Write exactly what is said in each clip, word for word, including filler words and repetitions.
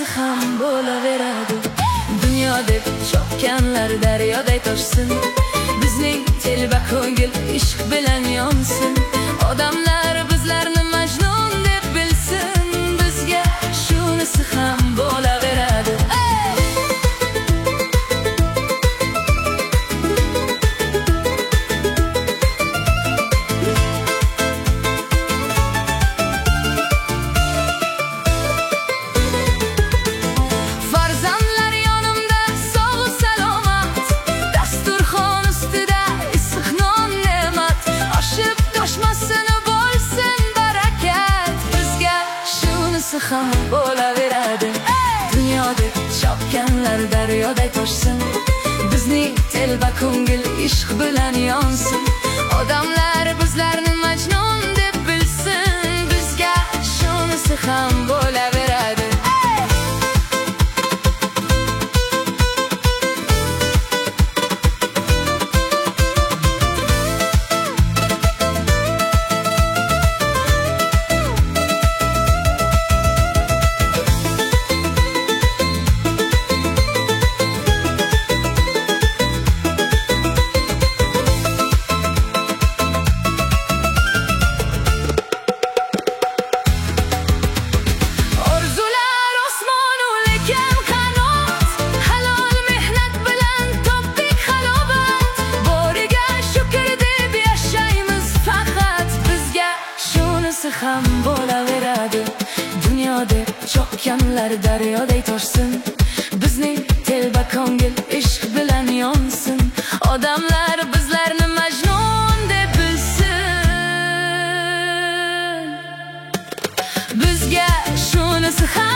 ham bo'laveradi. Dunyo deb chopganlar daryoday toshsin, bizning telba ko'ngil ishq bilan yonsin. Odamlar bizlarni majnun deb bilsin, bizga shunisi ham bo'laveradi. Farzandlar yonimda sog' salomat, dasturxon ustida issiq non ne'mat, oshib toshmasin bo'lsin barakat, bizga shunisi ham bo'laveradi. Dunyo deb chopganlar daryoday toshsin, bizning telba ko'ngil ishq bilan yonsin. Odamlar bizlarni majnun deb bilsin, bizga shunisi ham bo'laveradi. ham bo'laveradi. Dunyo deb chopganlar daryoday toshsin, bizning telba ko'ngil ishq bilan yonsin. Odamlar bizlarni majnun deb bilsin, bizga shunisi ham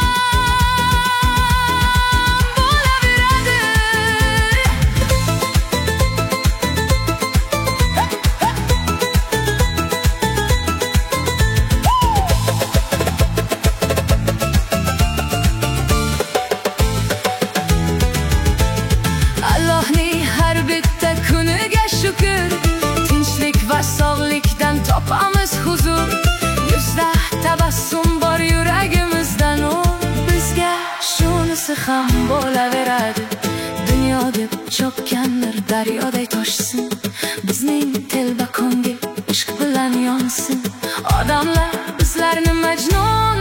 sog'likdan topamiz huzur, yuzda tabassum bor yuragimizda nur, bizga shunisi ham bo'laveradi. Dunyo deb chopganlar daryoday toshsin, bizning telba ko'ngil ishq bilan yonsin. Odamlar bizlarni majnun